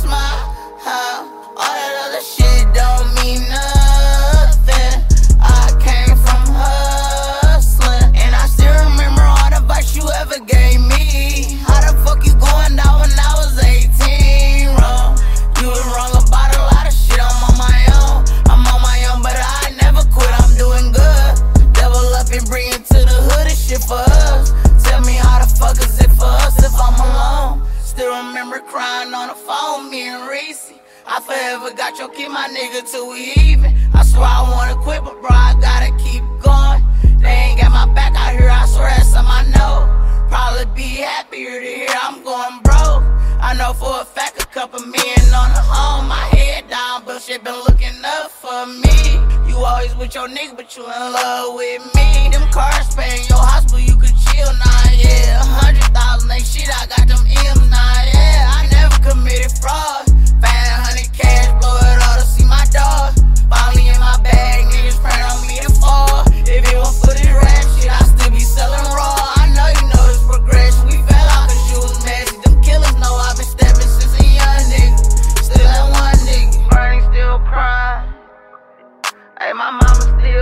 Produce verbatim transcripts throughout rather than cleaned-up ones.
smile. All that other shit don't mean nothing. I came from hustling, and I still remember all the advice you ever gave me. How the fuck you going out when I was eighteen? Wrong. You was wrong about a lot of shit. I'm on my own. I'm on my own, but I never quit. I'm doing good. Double up and bring it to the hood. This shit for us. Tell me how the fuck is it for us if I'm alone? Still remember crying on the phone, me and Reese. I forever got your kid, my nigga, till we even. I swear I wanna quit, but bro, I gotta keep going. They ain't got my back out here, I swear that's something I know. Probably be happier to hear I'm going broke. I know for a fact a couple million on the home. My head down, but shit been looking up for me. You always with your nigga, but you in love with me. Them cars paying your house, but you could chill now, yeah. A hundred thousand, ain't shit, I got them M's now, yeah. I never committed fraud. Five hundred cash, blow it all to see my dog. Finally in my bag, niggas praying on me to fall. If it was for this rap shit, I still be selling raw. I know you know this progression. We fell out cause you was messy. Them killers know I've been stepping since a young nigga. Still that one nigga. Burning, still crying. Hey, my mama still.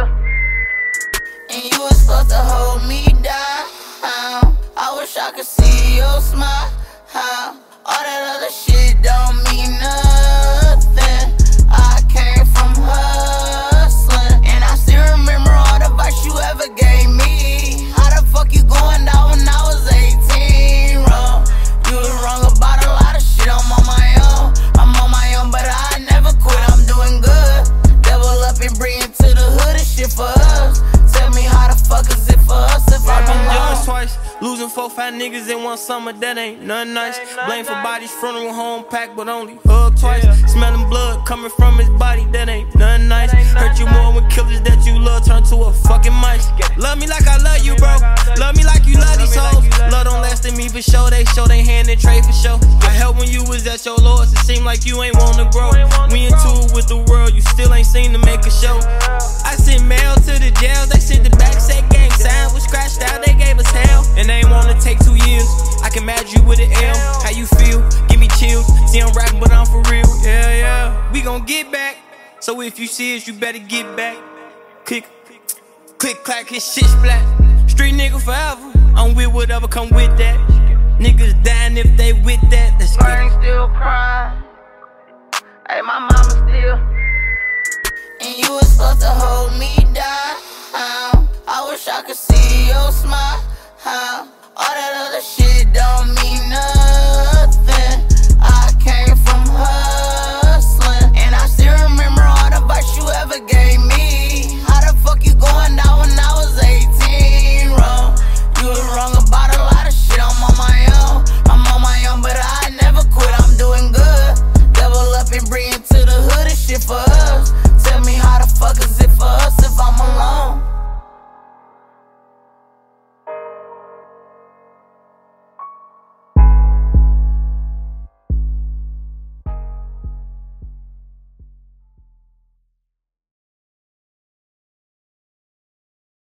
And you was supposed to hold me down. I wish I could see your smile. All that other shit don't mean nothing. I came from hustling, and I still remember all the advice you ever gave me. How the fuck you going out when I was eighteen? Wrong. You was wrong about a lot of shit. I'm on my own. I'm on my own, but I never quit. I'm doing good. Double up and bring it to the hood. This shit for us. Tell me how the fuck is it for us if I'm alone? Twice. Losing four, five niggas in one summer, that ain't nothing nice. Blame for bodies, funeral home packed, but only hug twice. Smelling blood coming from his body, that ain't nothing nice. Hurt you more when killers that you love turn to a fucking mice. Love me like I love you, bro. Love me like you love these hoes. Love don't last in me for sure, they show they hand and trade for sure. I helped when you was at your lowest, it seemed like you ain't wanna grow. We into it with the world, you still ain't seen to make a show. I sent mail to the jail, they sent the back, said gang sign was scratched out, they gave us hell. And they ain't wanna take two years. I can match you with an L. How you feel? Give me chills. See, I'm rapping, but I'm for real. Yeah, yeah. We gon' get back. So if you see us, you better get back. Click, click, clack, his shit splat. Street nigga forever. I'm with whatever come with that. Niggas dying if they with that. That's Burning, still crying. Hey, my mama still. And you was supposed to hold me down. I wish I could see your smile. All that other shit don't mean